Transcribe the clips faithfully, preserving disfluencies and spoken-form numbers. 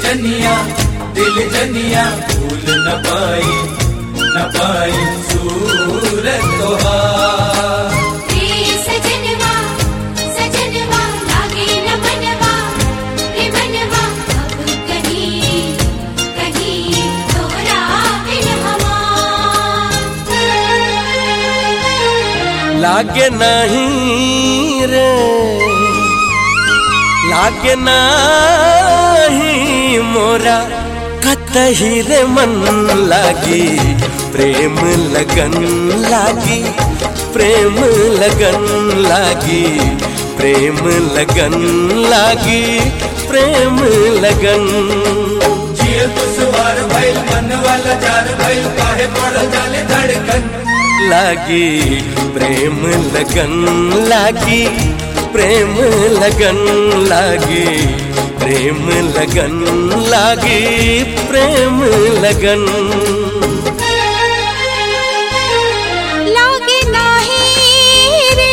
जनिया दिल जनिया भूल न पाई न पाई सूरत तोहार। सजनवा सजनवा लागे न मनवा रे मनवा अब कहीं कहीं तोरा बिन हमार। लागे नहीं रे लागे नहीं मोरा कतही रे मन लागी प्रेम लगन लागी प्रेम लगन लागी प्रेम लगन लागी प्रेम लगन। जिए दुश्वार भइल मन वाला जार भइल काहे पड़ल जाले धड़कन लागी प्रेम लगन लागी प्रेम लगन लागी प्रेम लगन लागी प्रेम लगन। लागे नाही रे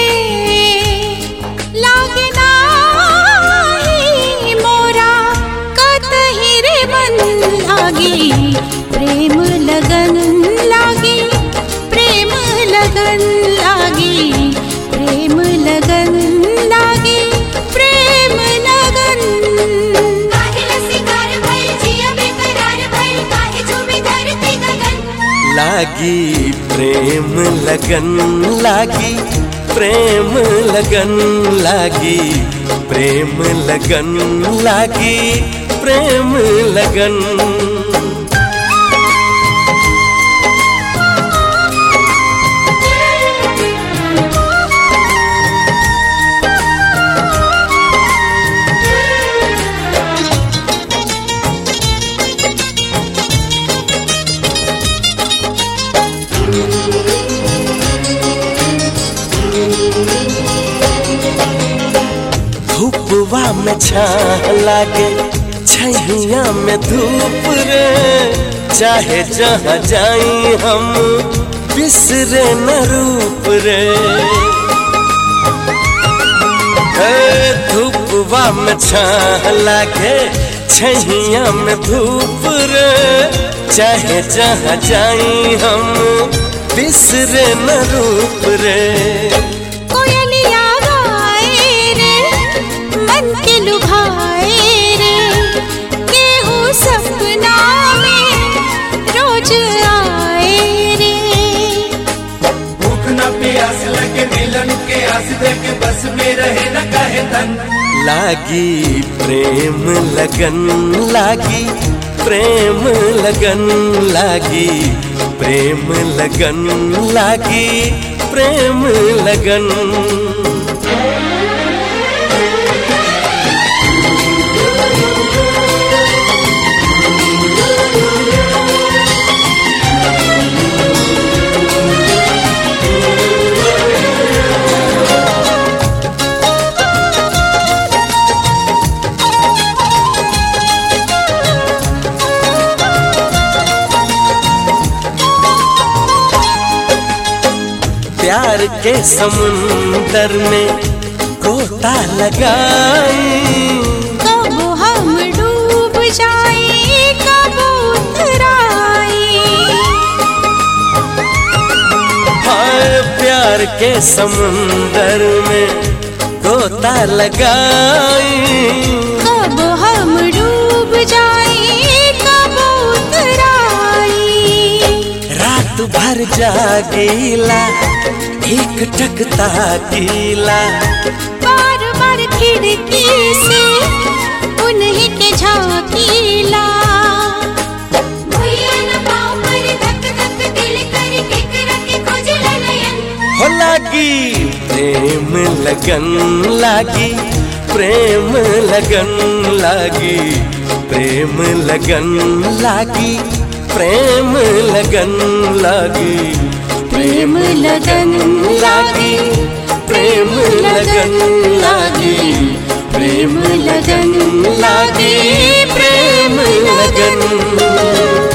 लागे नाही मोरा कतही रे मन लागी प्रेम लगन लागी प्रेम लगन लागी प्रेम लगन लागी प्रेम लगन। काहे लसीकार भइल जिया बेकरार भइल काहे झूमे धरती गगन लागी प्रेम लगन लागी प्रेम लगन लागी प्रेम लगन लागी प्रेम लगन। धूपवा में छाह लागे छैया में धूप रे चाहे जहाँ जाई हम बिसरे न रूप रे। धूपवा में छाह लागे छैया में धूप रे चाहे जहाँ जाई हम बिसरे न रूप रे। कोयलिया गाए रे मन के लुभाए रे केहू सपना में रोज आए रे। भूख न प्यास लगे मिलन के आस देके बस में रहे न कहे तन लागी प्रेम लगन लागी प्रेम लगन लागी प्रेम लगन लागी प्रेम लगन। प्यार के समुंदर में गोता लगाई कब हम डूब जाए कब उतराए। हाय प्यार के समुंदर में गोता लगाई कब हम डूब जाए कब उतराए। रात भर जागीला एक टकता गीला बार बार खिड़की से उन्हीं के झांकीला। भैया न पाँव पर धक धक दिल कर केकरा के खोजला नयन हो लागी प्रेम लगन लागी प्रेम लगन लागी प्रेम लगन लागी प्रेम लगन लागी प्रेम लगन लागी प्रेम लगन लागी प्रेम लगन लागी प्रेम लगन।